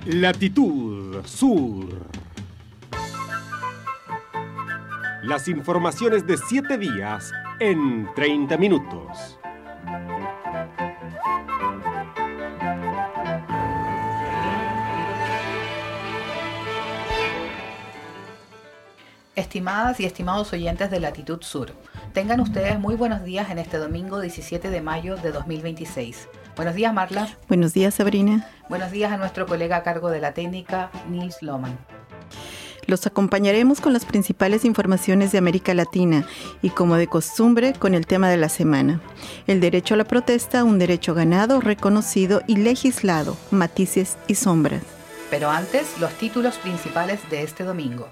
Latitud Sur. Las informaciones de 7 días en 30 minutos. Estimadas y estimados oyentes de Latitud Sur, tengan ustedes muy buenos días en este domingo 17 de mayo de 2026. Buenos días, Marla. Buenos días, Sabrina. Buenos días a nuestro colega a cargo de la técnica, Nils Lohmann. Los acompañaremos con las principales informaciones de América Latina y, como de costumbre, con el tema de la semana. El derecho a la protesta, un derecho ganado, reconocido y legislado, matices y sombras. Pero antes, los títulos principales de este domingo.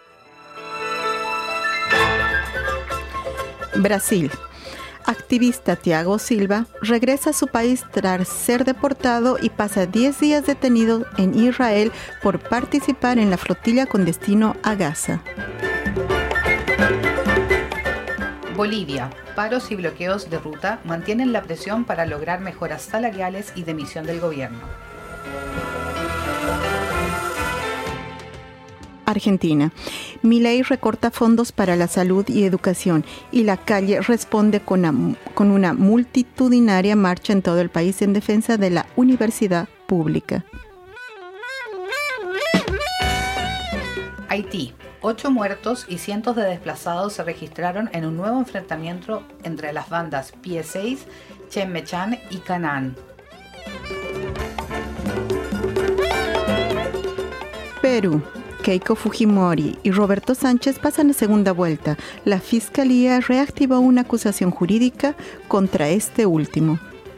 Brasil. Activista Thiago Silva regresa a su país tras ser deportado y pasa 10 días detenido en Israel por participar en la flotilla con destino a Gaza. Bolivia. Paros y bloqueos de ruta mantienen la presión para lograr mejoras salariales y de misión del gobierno. Argentina. Milei recorta fondos para la salud y educación y la calle responde con una multitudinaria marcha en todo el país en defensa de la universidad pública. Haití. 8 muertos y cientos de desplazados se registraron en un nuevo enfrentamiento entre las bandas Pie 6, Chemmechan y Canaan. Perú. Keiko Fujimori y Roberto Sánchez pasan a segunda vuelta. La Fiscalía reactivó una acusación jurídica contra este último.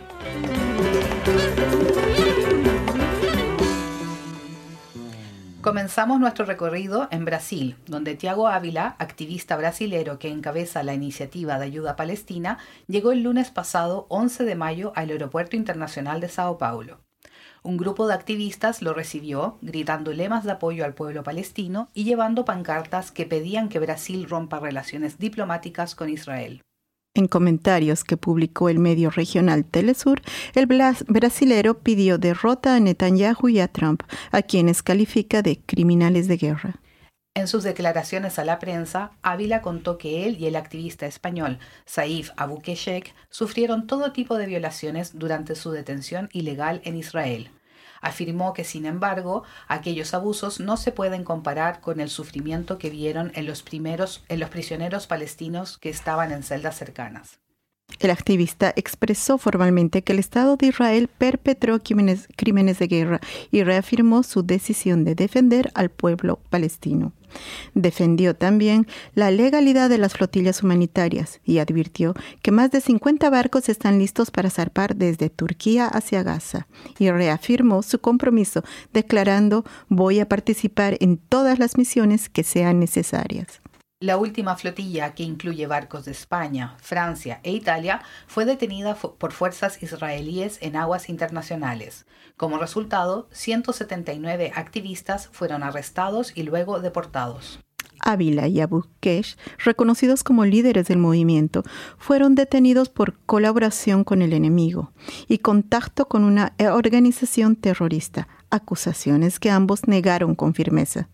Comenzamos nuestro recorrido en Brasil, donde Thiago Ávila, activista brasilero que encabeza la iniciativa de ayuda palestina, llegó el lunes pasado 11 de mayo al Aeropuerto Internacional de Sao Paulo. Un grupo de activistas lo recibió, gritando lemas de apoyo al pueblo palestino y llevando pancartas que pedían que Brasil rompa relaciones diplomáticas con Israel. En comentarios que publicó el medio regional Telesur, el brasilero pidió derrota a Netanyahu y a Trump, a quienes califica de criminales de guerra. En sus declaraciones a la prensa, Ávila contó que él y el activista español Saif Abou-Keshek sufrieron todo tipo de violaciones durante su detención ilegal en Israel. Afirmó que, sin embargo, aquellos abusos no se pueden comparar con el sufrimiento que vieron en los prisioneros palestinos que estaban en celdas cercanas. El activista expresó formalmente que el Estado de Israel perpetró crímenes de guerra y reafirmó su decisión de defender al pueblo palestino. Defendió también la legalidad de las flotillas humanitarias y advirtió que más de 50 barcos están listos para zarpar desde Turquía hacia Gaza y reafirmó su compromiso declarando: voy a participar en todas las misiones que sean necesarias. La última flotilla, que incluye barcos de España, Francia e Italia, fue detenida por fuerzas israelíes en aguas internacionales. Como resultado, 179 activistas fueron arrestados y luego deportados. Ávila y Abou-Kesh, reconocidos como líderes del movimiento, fueron detenidos por colaboración con el enemigo y contacto con una organización terrorista, acusaciones que ambos negaron con firmeza.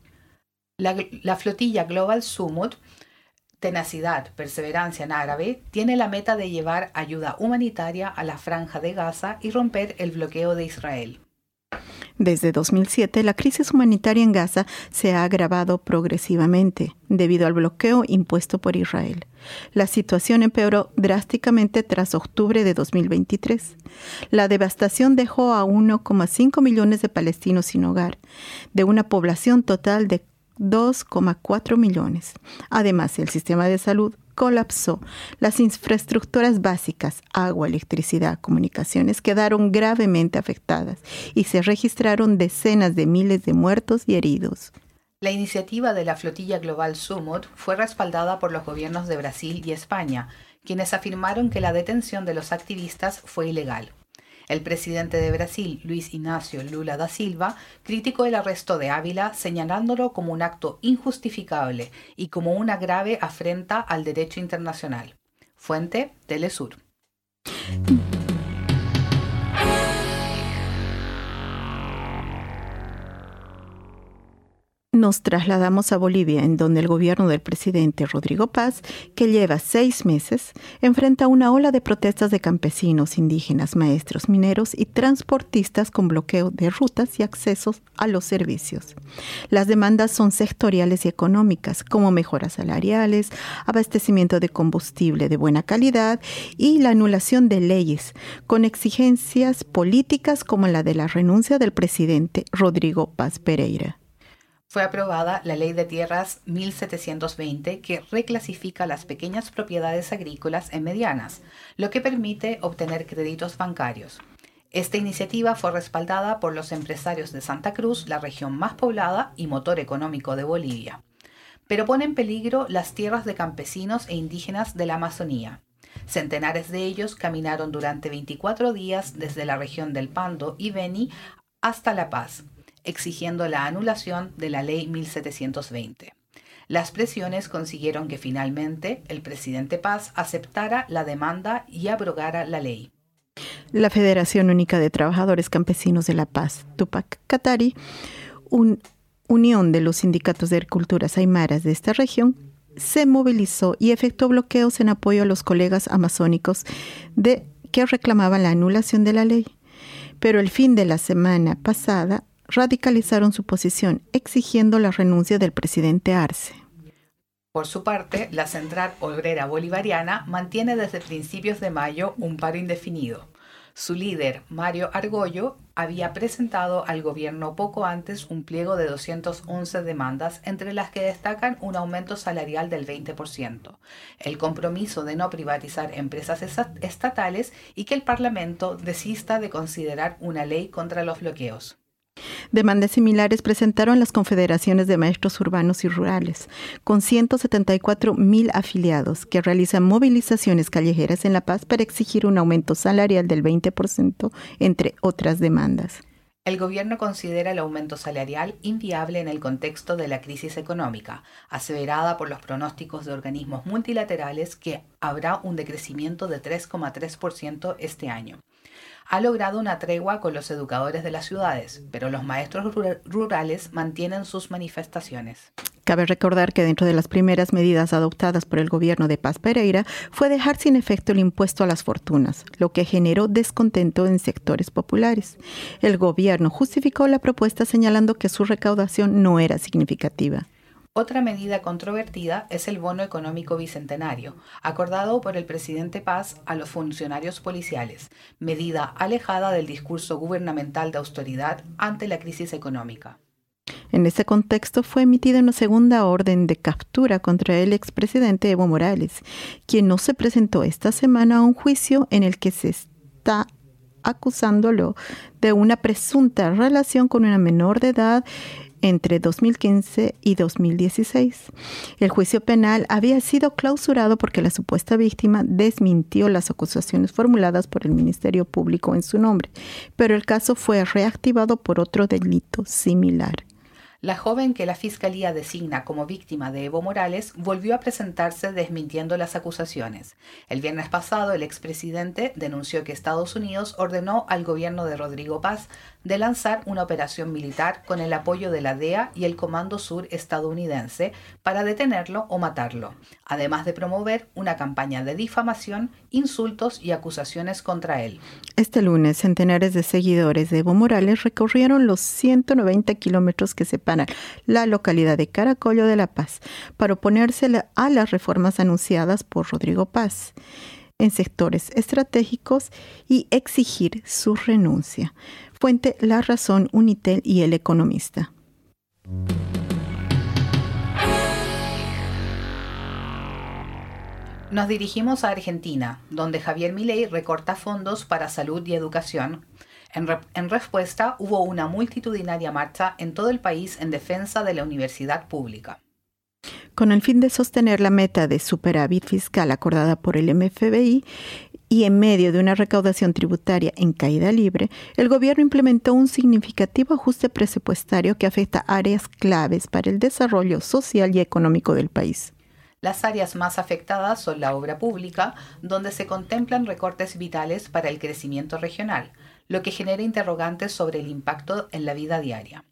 La flotilla Global Sumud, Tenacidad, Perseverancia en árabe, tiene la meta de llevar ayuda humanitaria a la Franja de Gaza y romper el bloqueo de Israel. Desde 2007, la crisis humanitaria en Gaza se ha agravado progresivamente debido al bloqueo impuesto por Israel. La situación empeoró drásticamente tras octubre de 2023. La devastación dejó a 1,5 millones de palestinos sin hogar, de una población total de 2,4 millones. Además, el sistema de salud colapsó. Las infraestructuras básicas, agua, electricidad, comunicaciones, quedaron gravemente afectadas y se registraron decenas de miles de muertos y heridos. La iniciativa de la flotilla Global Sumud fue respaldada por los gobiernos de Brasil y España, quienes afirmaron que la detención de los activistas fue ilegal. El presidente de Brasil, Luiz Inácio Lula da Silva, criticó el arresto de Ávila, señalándolo como un acto injustificable y como una grave afrenta al derecho internacional. Fuente: Telesur. Nos trasladamos a Bolivia, en donde el gobierno del presidente Rodrigo Paz, que lleva 6 meses, enfrenta una ola de protestas de campesinos, indígenas, maestros, mineros y transportistas con bloqueo de rutas y accesos a los servicios. Las demandas son sectoriales y económicas, como mejoras salariales, abastecimiento de combustible de buena calidad y la anulación de leyes, con exigencias políticas como la de la renuncia del presidente Rodrigo Paz Pereira. Fue aprobada la Ley de Tierras 1720 que reclasifica las pequeñas propiedades agrícolas en medianas, lo que permite obtener créditos bancarios. Esta iniciativa fue respaldada por los empresarios de Santa Cruz, la región más poblada y motor económico de Bolivia, pero pone en peligro las tierras de campesinos e indígenas de la Amazonía. Centenares de ellos caminaron durante 24 días desde la región del Pando y Beni hasta La Paz, exigiendo la anulación de la Ley 1720. Las presiones consiguieron que finalmente el presidente Paz aceptara la demanda y abrogara la ley. La Federación Única de Trabajadores Campesinos de La Paz, Tupac Katari, unión de los sindicatos de agriculturas aymaras de esta región, se movilizó y efectuó bloqueos en apoyo a los colegas amazónicos que reclamaban la anulación de la ley. Pero el fin de la semana pasada radicalizaron su posición, exigiendo la renuncia del presidente Arce. Por su parte, la Central Obrera Bolivariana mantiene desde principios de mayo un paro indefinido. Su líder, Mario Argollo, había presentado al gobierno poco antes un pliego de 211 demandas, entre las que destacan un aumento salarial del 20%, el compromiso de no privatizar empresas estatales y que el Parlamento desista de considerar una ley contra los bloqueos. Demandas similares presentaron las confederaciones de maestros urbanos y rurales, con 174.000 afiliados que realizan movilizaciones callejeras en La Paz para exigir un aumento salarial del 20%, entre otras demandas. El gobierno considera el aumento salarial inviable en el contexto de la crisis económica, aseverada por los pronósticos de organismos multilaterales que habrá un decrecimiento de 3,3% este año. Ha logrado una tregua con los educadores de las ciudades, pero los maestros rurales mantienen sus manifestaciones. Cabe recordar que dentro de las primeras medidas adoptadas por el gobierno de Paz Pereira fue dejar sin efecto el impuesto a las fortunas, lo que generó descontento en sectores populares. El gobierno justificó la propuesta señalando que su recaudación no era significativa. Otra medida controvertida es el bono económico bicentenario, acordado por el presidente Paz a los funcionarios policiales, medida alejada del discurso gubernamental de austeridad ante la crisis económica. En ese contexto fue emitida una segunda orden de captura contra el expresidente Evo Morales, quien no se presentó esta semana a un juicio en el que se está acusándolo de una presunta relación con una menor de edad entre 2015 y 2016. El juicio penal había sido clausurado porque la supuesta víctima desmintió las acusaciones formuladas por el Ministerio Público en su nombre, pero el caso fue reactivado por otro delito similar. La joven que la Fiscalía designa como víctima de Evo Morales volvió a presentarse desmintiendo las acusaciones. El viernes pasado, el expresidente denunció que Estados Unidos ordenó al gobierno de Rodrigo Paz de lanzar una operación militar con el apoyo de la DEA y el Comando Sur estadounidense para detenerlo o matarlo, además de promover una campaña de difamación, insultos y acusaciones contra él. Este lunes, centenares de seguidores de Evo Morales recorrieron los 190 kilómetros que separan la localidad de Caracollo de La Paz para oponerse a las reformas anunciadas por Rodrigo Paz en sectores estratégicos y exigir su renuncia. Fuente La Razón, Unitel y El Economista. Nos dirigimos a Argentina, donde Javier Milei recorta fondos para salud y educación. En respuesta, hubo una multitudinaria marcha en todo el país en defensa de la universidad pública. Con el fin de sostener la meta de superávit fiscal acordada por el MFBI y en medio de una recaudación tributaria en caída libre, el gobierno implementó un significativo ajuste presupuestario que afecta áreas claves para el desarrollo social y económico del país. Las áreas más afectadas son la obra pública, donde se contemplan recortes vitales para el crecimiento regional, lo que genera interrogantes sobre el impacto en la vida diaria.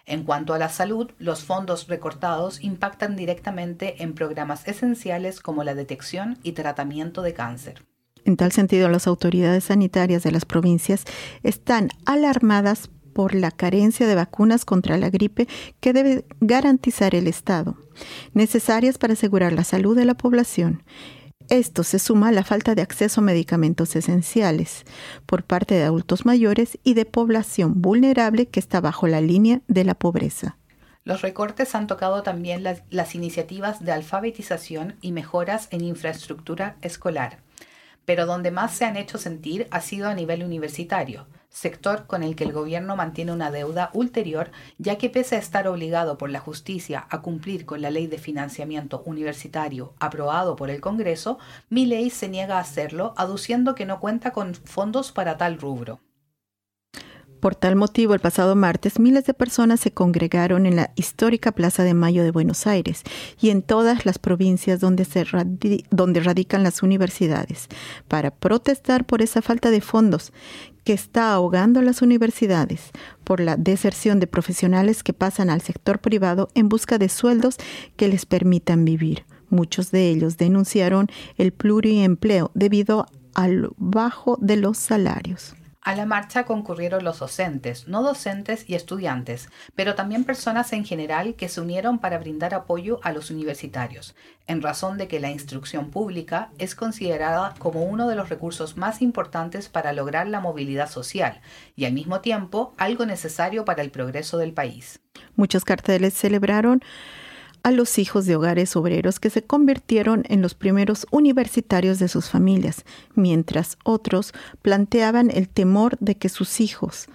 En cuanto a la salud, los fondos recortados impactan directamente en programas esenciales como la detección y tratamiento de cáncer. En tal sentido, las autoridades sanitarias de las provincias están alarmadas por la carencia de vacunas contra la gripe que debe garantizar el Estado, necesarias para asegurar la salud de la población. Esto se suma a la falta de acceso a medicamentos esenciales por parte de adultos mayores y de población vulnerable que está bajo la línea de la pobreza. Los recortes han tocado también las iniciativas de alfabetización y mejoras en infraestructura escolar, pero donde más se han hecho sentir ha sido a nivel universitario, sector con el que el gobierno mantiene una deuda ulterior, ya que pese a estar obligado por la justicia a cumplir con la ley de financiamiento universitario aprobado por el Congreso, Milei se niega a hacerlo, aduciendo que no cuenta con fondos para tal rubro. Por tal motivo, el pasado martes, miles de personas se congregaron en la histórica Plaza de Mayo de Buenos Aires y en todas las provincias donde radican las universidades para protestar por esa falta de fondos que está ahogando a las universidades, por la deserción de profesionales que pasan al sector privado en busca de sueldos que les permitan vivir. Muchos de ellos denunciaron el pluriempleo debido al bajo de los salarios. A la marcha concurrieron los docentes, no docentes y estudiantes, pero también personas en general que se unieron para brindar apoyo a los universitarios, en razón de que la instrucción pública es considerada como uno de los recursos más importantes para lograr la movilidad social y al mismo tiempo algo necesario para el progreso del país. Muchos carteles celebraron a los hijos de hogares obreros que se convirtieron en los primeros universitarios de sus familias, mientras otros planteaban el temor de que los hijos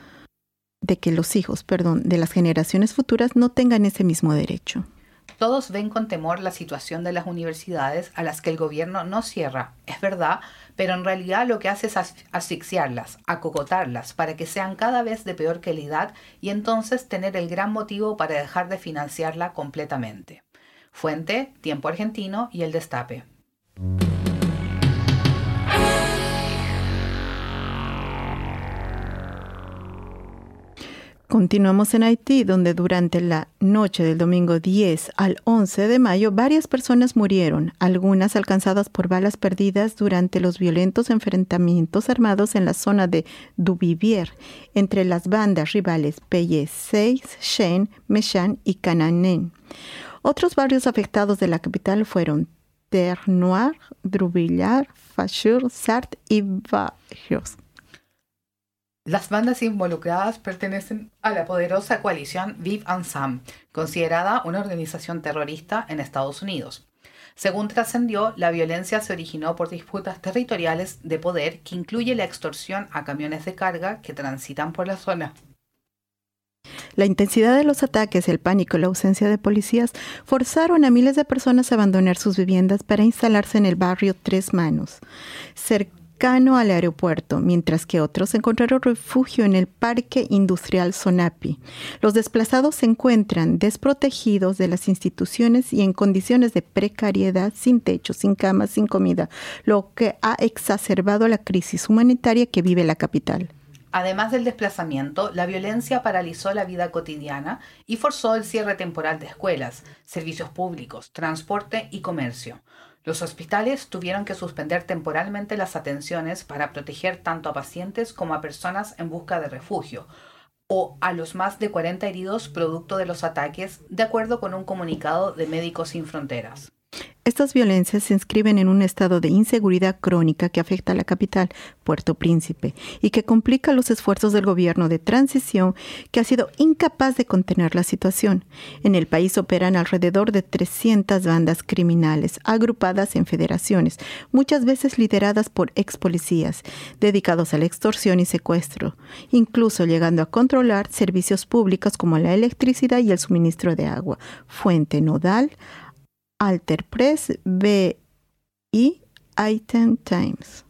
de las generaciones futuras no tengan ese mismo derecho. Todos ven con temor la situación de las universidades a las que el gobierno no cierra, es verdad, pero en realidad lo que hace es asfixiarlas, acogotarlas, para que sean cada vez de peor calidad y entonces tener el gran motivo para dejar de financiarla completamente. Fuente, Tiempo Argentino y El Destape. Continuamos en Haití, donde durante la noche del domingo 10 al 11 de mayo varias personas murieron, algunas alcanzadas por balas perdidas durante los violentos enfrentamientos armados en la zona de Duvivier entre las bandas rivales Peye-6, Shen, Méchan y Cananen. Otros barrios afectados de la capital fueron Terre Noire, Drubillard, Fachur, Sarthe y Bajos. Las bandas involucradas pertenecen a la poderosa coalición Vivre Ensemble, considerada una organización terrorista en Estados Unidos. Según trascendió, la violencia se originó por disputas territoriales de poder que incluye la extorsión a camiones de carga que transitan por la zona. La intensidad de los ataques, el pánico y la ausencia de policías forzaron a miles de personas a abandonar sus viviendas para instalarse en el barrio Tres Manos, cercano al aeropuerto, mientras que otros encontraron refugio en el Parque Industrial Sonapi. Los desplazados se encuentran desprotegidos de las instituciones y en condiciones de precariedad, sin techo, sin cama, sin comida, lo que ha exacerbado la crisis humanitaria que vive la capital. Además del desplazamiento, la violencia paralizó la vida cotidiana y forzó el cierre temporal de escuelas, servicios públicos, transporte y comercio. Los hospitales tuvieron que suspender temporalmente las atenciones para proteger tanto a pacientes como a personas en busca de refugio, o a los más de 40 heridos producto de los ataques, de acuerdo con un comunicado de Médicos Sin Fronteras. Estas violencias se inscriben en un estado de inseguridad crónica que afecta a la capital, Puerto Príncipe, y que complica los esfuerzos del gobierno de transición que ha sido incapaz de contener la situación. En el país operan alrededor de 300 bandas criminales agrupadas en federaciones, muchas veces lideradas por ex policías, dedicados a la extorsión y secuestro, incluso llegando a controlar servicios públicos como la electricidad y el suministro de agua. Fuente Nodal, Alter Press, BI, Item Times.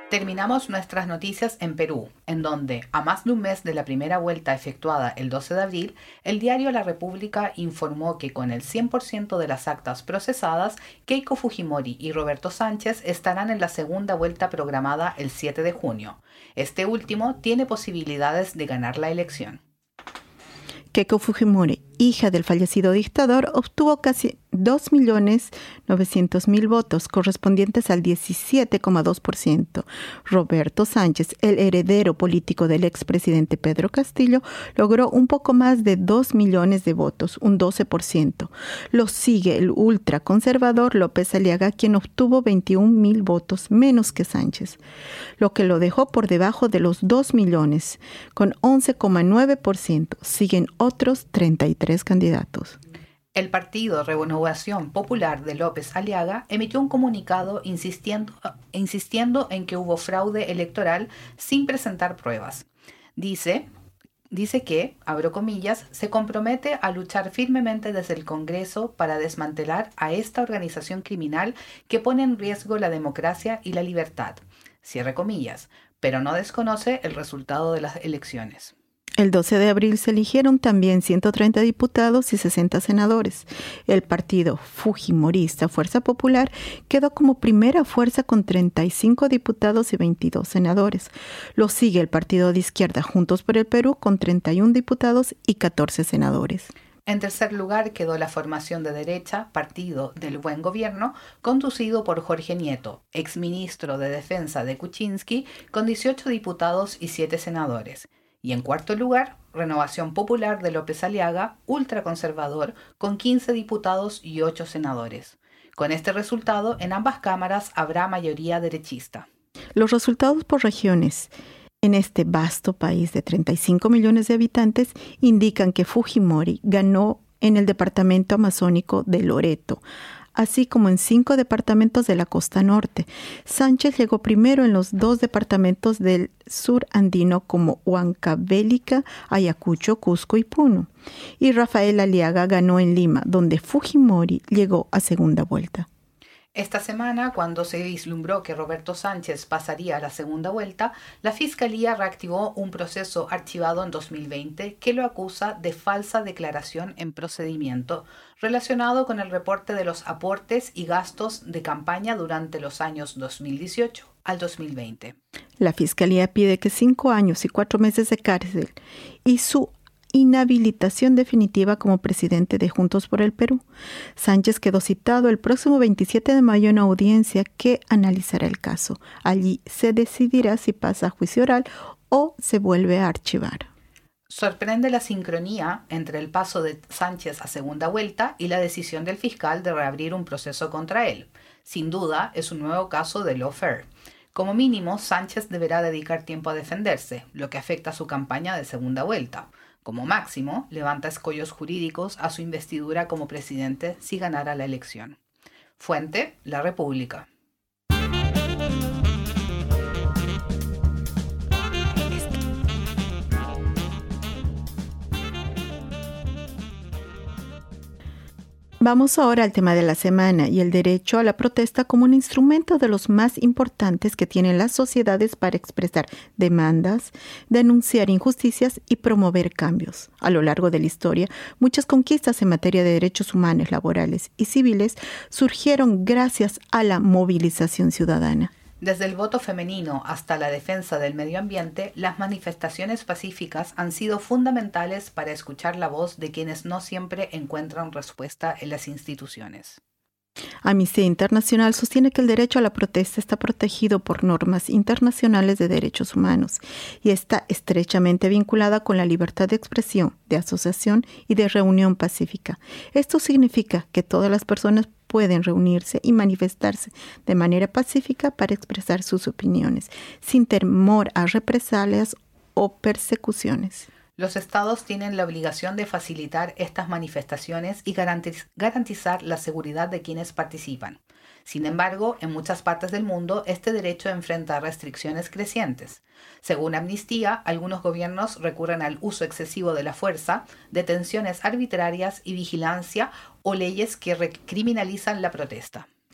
Terminamos nuestras noticias en Perú, en donde, a más de un mes de la primera vuelta efectuada el 12 de abril, el diario La República informó que con el 100% de las actas procesadas, Keiko Fujimori y Roberto Sánchez estarán en la segunda vuelta programada el 7 de junio. Este último tiene posibilidades de ganar la elección. Keiko Fujimori, hija del fallecido dictador, obtuvo casi 2.900.000 votos, correspondientes al 17,2%. Roberto Sánchez, el heredero político del expresidente Pedro Castillo, logró un poco más de 2 millones de votos, un 12%. Lo sigue el ultraconservador López Aliaga, quien obtuvo 21.000 votos menos que Sánchez, lo que lo dejó por debajo de los 2 millones, con 11,9%. Siguen otros 33 candidatos. El partido Renovación Popular de López Aliaga emitió un comunicado insistiendo en que hubo fraude electoral sin presentar pruebas. Dice que, abro comillas, se compromete a luchar firmemente desde el Congreso para desmantelar a esta organización criminal que pone en riesgo la democracia y la libertad. Cierre comillas, pero no desconoce el resultado de las elecciones. El 12 de abril se eligieron también 130 diputados y 60 senadores. El partido fujimorista Fuerza Popular quedó como primera fuerza con 35 diputados y 22 senadores. Lo sigue el partido de izquierda Juntos por el Perú con 31 diputados y 14 senadores. En tercer lugar quedó la formación de derecha, Partido del Buen Gobierno, conducido por Jorge Nieto, exministro de Defensa de Kuczynski, con 18 diputados y 7 senadores. Y en cuarto lugar, Renovación Popular de López Aliaga, ultraconservador, con 15 diputados y 8 senadores. Con este resultado, en ambas cámaras habrá mayoría derechista. Los resultados por regiones en este vasto país de 35 millones de habitantes indican que Fujimori ganó en el departamento amazónico de Loreto, así como en 5 departamentos de la costa norte. Sánchez llegó primero en los 2 departamentos del sur andino como Huancavelica, Ayacucho, Cusco y Puno. Y Rafael Aliaga ganó en Lima, donde Fujimori llegó a segunda vuelta. Esta semana, cuando se vislumbró que Roberto Sánchez pasaría a la segunda vuelta, la Fiscalía reactivó un proceso archivado en 2020 que lo acusa de falsa declaración en procedimiento relacionado con el reporte de los aportes y gastos de campaña durante los años 2018 al 2020. La Fiscalía pide que 5 años y 4 meses de cárcel y su inhabilitación definitiva como presidente de Juntos por el Perú. Sánchez quedó citado el próximo 27 de mayo en una audiencia que analizará el caso. Allí se decidirá si pasa a juicio oral o se vuelve a archivar. Sorprende la sincronía entre el paso de Sánchez a segunda vuelta y la decisión del fiscal de reabrir un proceso contra él. Sin duda, es un nuevo caso de lawfare. Como mínimo, Sánchez deberá dedicar tiempo a defenderse, lo que afecta a su campaña de segunda vuelta. Como máximo, levanta escollos jurídicos a su investidura como presidente si ganara la elección. Fuente: La República. Vamos ahora al tema de la semana y el derecho a la protesta como un instrumento de los más importantes que tienen las sociedades para expresar demandas, denunciar injusticias y promover cambios. A lo largo de la historia, muchas conquistas en materia de derechos humanos, laborales y civiles surgieron gracias a la movilización ciudadana. Desde el voto femenino hasta la defensa del medio ambiente, las manifestaciones pacíficas han sido fundamentales para escuchar la voz de quienes no siempre encuentran respuesta en las instituciones. Amnistía Internacional sostiene que el derecho a la protesta está protegido por normas internacionales de derechos humanos y está estrechamente vinculada con la libertad de expresión, de asociación y de reunión pacífica. Esto significa que todas las personas pueden reunirse y manifestarse de manera pacífica para expresar sus opiniones, sin temor a represalias o persecuciones. Los estados tienen la obligación de facilitar estas manifestaciones y garantizar la seguridad de quienes participan. Sin embargo, en muchas partes del mundo, este derecho enfrenta restricciones crecientes. Según Amnistía, algunos gobiernos recurren al uso excesivo de la fuerza, detenciones arbitrarias y vigilancia o leyes que criminalizan la protesta.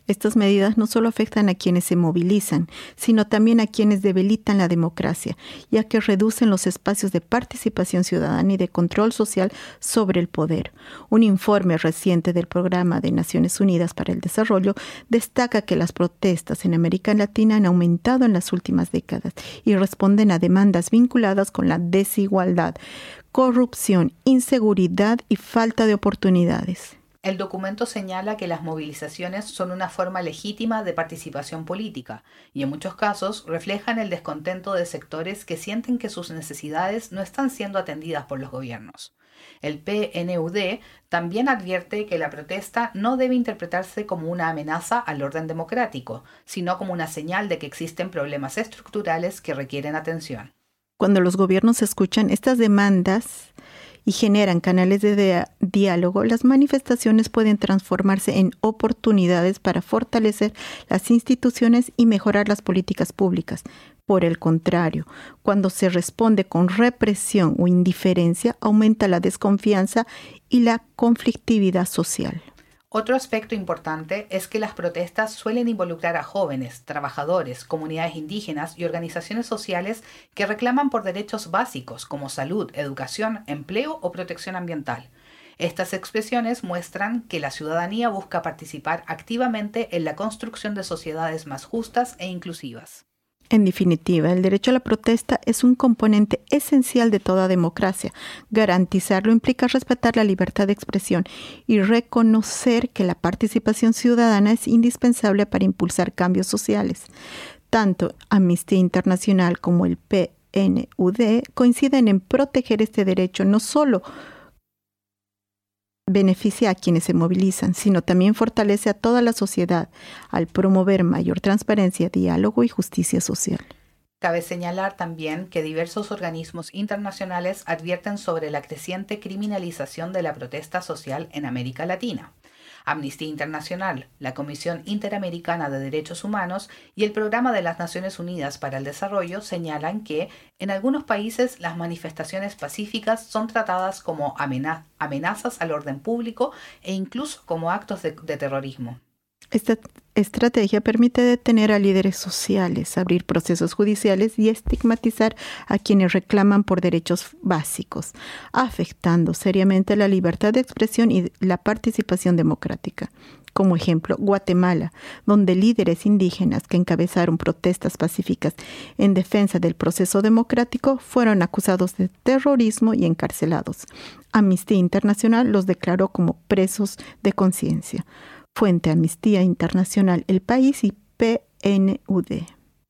Estas medidas no solo afectan a quienes se movilizan, sino también a quienes debilitan la democracia, ya que reducen los espacios de participación ciudadana y de control social sobre el poder. Un informe reciente del Programa de Naciones Unidas para el Desarrollo destaca que las protestas en América Latina han aumentado en las últimas décadas y responden a demandas vinculadas con la desigualdad, corrupción, inseguridad y falta de oportunidades. El documento señala que las movilizaciones son una forma legítima de participación política y en muchos casos reflejan el descontento de sectores que sienten que sus necesidades no están siendo atendidas por los gobiernos. El PNUD también advierte que la protesta no debe interpretarse como una amenaza al orden democrático, sino como una señal de que existen problemas estructurales que requieren atención. Cuando los gobiernos escuchan estas demandas y generan canales de diálogo, las manifestaciones pueden transformarse en oportunidades para fortalecer las instituciones y mejorar las políticas públicas. Por el contrario, cuando se responde con represión o indiferencia, aumenta la desconfianza y la conflictividad social. Otro aspecto importante es que las protestas suelen involucrar a jóvenes, trabajadores, comunidades indígenas y organizaciones sociales que reclaman por derechos básicos como salud, educación, empleo o protección ambiental. Estas expresiones muestran que la ciudadanía busca participar activamente en la construcción de sociedades más justas e inclusivas. En definitiva, el derecho a la protesta es un componente esencial de toda democracia. Garantizarlo implica respetar la libertad de expresión y reconocer que la participación ciudadana es indispensable para impulsar cambios sociales. Tanto Amnistía Internacional como el PNUD coinciden en proteger este derecho, no solo beneficia a quienes se movilizan, sino también fortalece a toda la sociedad al promover mayor transparencia, diálogo y justicia social. Cabe señalar también que diversos organismos internacionales advierten sobre la creciente criminalización de la protesta social en América Latina. Amnistía Internacional, la Comisión Interamericana de Derechos Humanos y el Programa de las Naciones Unidas para el Desarrollo señalan que en algunos países las manifestaciones pacíficas son tratadas como amenazas al orden público e incluso como actos de terrorismo. Esta estrategia permite detener a líderes sociales, abrir procesos judiciales y estigmatizar a quienes reclaman por derechos básicos, afectando seriamente la libertad de expresión y la participación democrática. Como ejemplo, Guatemala, donde líderes indígenas que encabezaron protestas pacíficas en defensa del proceso democrático fueron acusados de terrorismo y encarcelados. Amnistía Internacional los declaró como presos de conciencia. Fuente: Amnistía Internacional, El País y PNUD.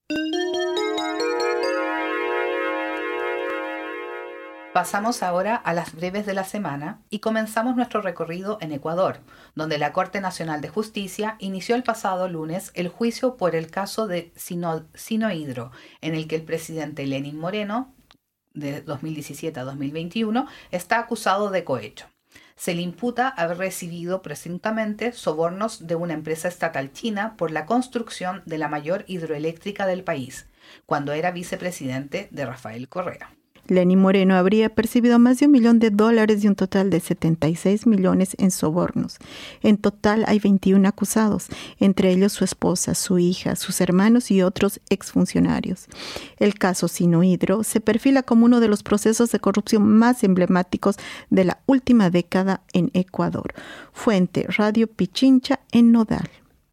Pasamos ahora a las breves de la semana y comenzamos nuestro recorrido en Ecuador, donde la Corte Nacional de Justicia inició el pasado lunes el juicio por el caso de Sinohydro, en el que el presidente Lenín Moreno, de 2017 a 2021, está acusado de cohecho. Se le imputa haber recibido presuntamente sobornos de una empresa estatal china por la construcción de la mayor hidroeléctrica del país, cuando era vicepresidente de Rafael Correa. Lenín Moreno habría percibido más de $1 millón y un total de 76 millones en sobornos. En total hay 21 acusados, entre ellos su esposa, su hija, sus hermanos y otros exfuncionarios. El caso Sinohydro se perfila como uno de los procesos de corrupción más emblemáticos de la última década en Ecuador. Fuente: Radio Pichincha en Nodal.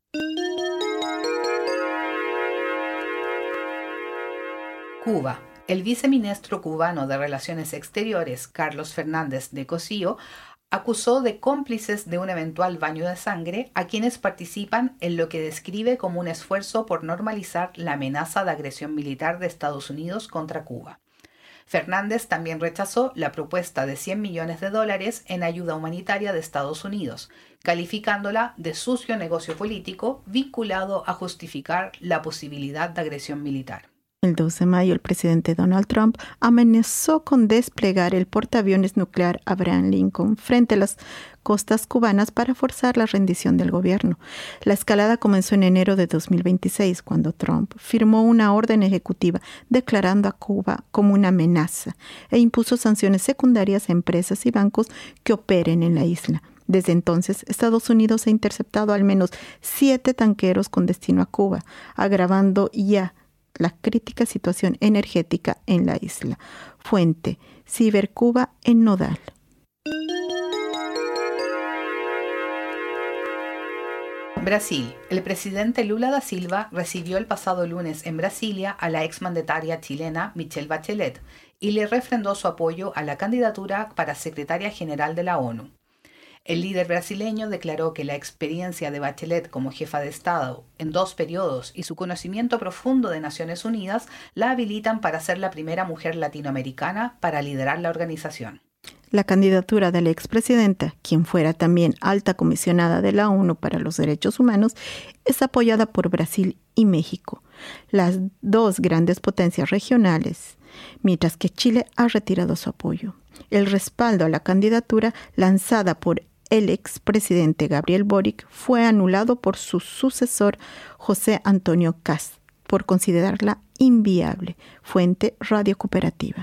Cuba. El viceministro cubano de Relaciones Exteriores, Carlos Fernández de Cosío, acusó de cómplices de un eventual baño de sangre a quienes participan en lo que describe como un esfuerzo por normalizar la amenaza de agresión militar de Estados Unidos contra Cuba. Fernández también rechazó la propuesta de $100 millones en ayuda humanitaria de Estados Unidos, calificándola de sucio negocio político vinculado a justificar la posibilidad de agresión militar. El 2 de mayo, el presidente Donald Trump amenazó con desplegar el portaaviones nuclear Abraham Lincoln frente a las costas cubanas para forzar la rendición del gobierno. La escalada comenzó en enero de 2026, cuando Trump firmó una orden ejecutiva declarando a Cuba como una amenaza e impuso sanciones secundarias a empresas y bancos que operen en la isla. Desde entonces, Estados Unidos ha interceptado al menos 7 tanqueros con destino a Cuba, agravando ya la crítica situación energética en la isla. Fuente: Cibercuba en Nodal. Brasil. El presidente Lula da Silva recibió el pasado lunes en Brasilia a la exmandataria chilena Michelle Bachelet y le refrendó su apoyo a la candidatura para secretaria general de la ONU. El líder brasileño declaró que la experiencia de Bachelet como jefa de Estado en 2 periodos y su conocimiento profundo de Naciones Unidas la habilitan para ser la primera mujer latinoamericana para liderar la organización. La candidatura de la expresidenta, quien fuera también alta comisionada de la ONU para los Derechos Humanos, es apoyada por Brasil y México, las 2 grandes potencias regionales, mientras que Chile ha retirado su apoyo. El respaldo a la candidatura lanzada por el expresidente Gabriel Boric fue anulado por su sucesor José Antonio Kast por considerarla inviable. Fuente: Radio Cooperativa.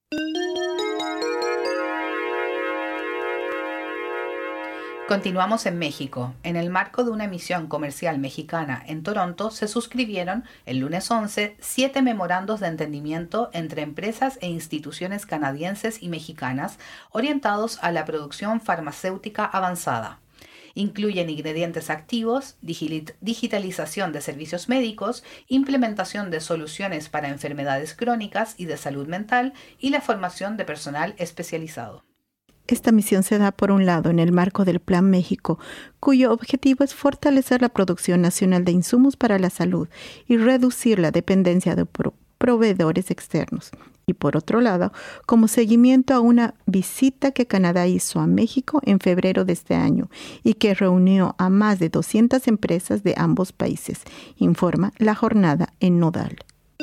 Continuamos en México. En el marco de una misión comercial mexicana en Toronto, se suscribieron el lunes 11 7 memorandos de entendimiento entre empresas e instituciones canadienses y mexicanas orientados a la producción farmacéutica avanzada. Incluyen ingredientes activos, digitalización de servicios médicos, implementación de soluciones para enfermedades crónicas y de salud mental y la formación de personal especializado. Esta misión se da, por un lado, en el marco del Plan México, cuyo objetivo es fortalecer la producción nacional de insumos para la salud y reducir la dependencia de proveedores externos. Y por otro lado, como seguimiento a una visita que Canadá hizo a México en febrero de este año y que reunió a más de 200 empresas de ambos países, informa La Jornada en Nodal.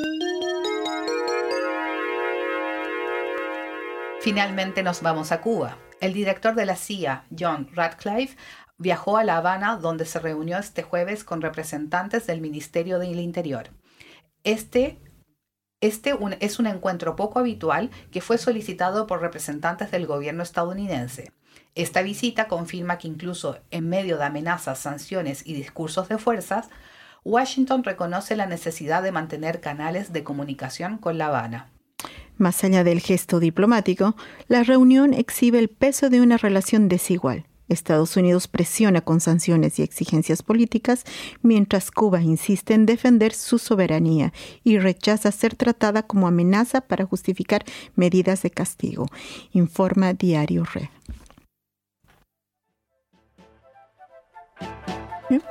Finalmente nos vamos a Cuba. El director de la CIA, John Ratcliffe, viajó a La Habana, donde se reunió este jueves con representantes del Ministerio del Interior. Este es un encuentro poco habitual que fue solicitado por representantes del gobierno estadounidense. Esta visita confirma que incluso en medio de amenazas, sanciones y discursos de fuerzas, Washington reconoce la necesidad de mantener canales de comunicación con La Habana. Más allá del gesto diplomático, la reunión exhibe el peso de una relación desigual. Estados Unidos presiona con sanciones y exigencias políticas, mientras Cuba insiste en defender su soberanía y rechaza ser tratada como amenaza para justificar medidas de castigo, informa Diario Red. ¿Bien?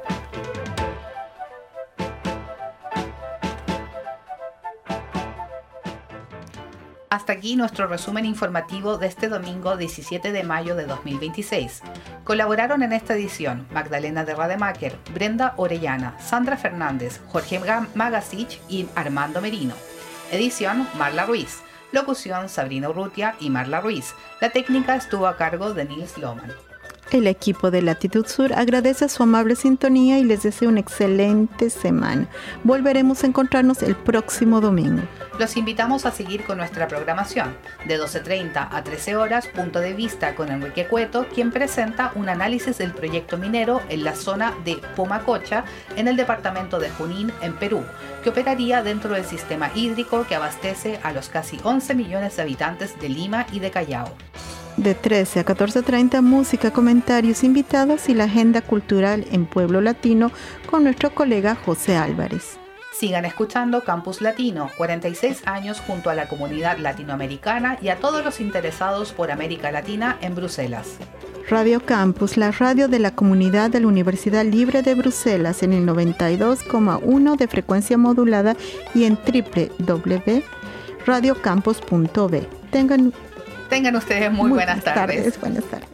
Hasta aquí nuestro resumen informativo de este domingo 17 de mayo de 2026. Colaboraron en esta edición Magdalena de Rademacher, Brenda Orellana, Sandra Fernández, Jorge Magasich y Armando Merino. Edición Marla Ruiz. Locución Sabrina Urrutia y Marla Ruiz. La técnica estuvo a cargo de Nils Lohmann. El equipo de Latitud Sur agradece su amable sintonía y les desea una excelente semana. Volveremos a encontrarnos el próximo domingo. Los invitamos a seguir con nuestra programación. De 12:30 a 13 horas, Punto de Vista con Enrique Cueto, quien presenta un análisis del proyecto minero en la zona de Pumacocha, en el departamento de Junín, en Perú, que operaría dentro del sistema hídrico que abastece a los casi 11 millones de habitantes de Lima y de Callao. De 13 a 14:30, música, comentarios, invitados y la agenda cultural en Pueblo Latino con nuestro colega José Álvarez. Sigan escuchando Campus Latino, 46 años junto a la comunidad latinoamericana y a todos los interesados por América Latina en Bruselas. Radio Campus, la radio de la comunidad de la Universidad Libre de Bruselas en el 92,1 de frecuencia modulada y en www.radiocampus.b. Tengan ustedes muy buenas tardes. Buenas tardes.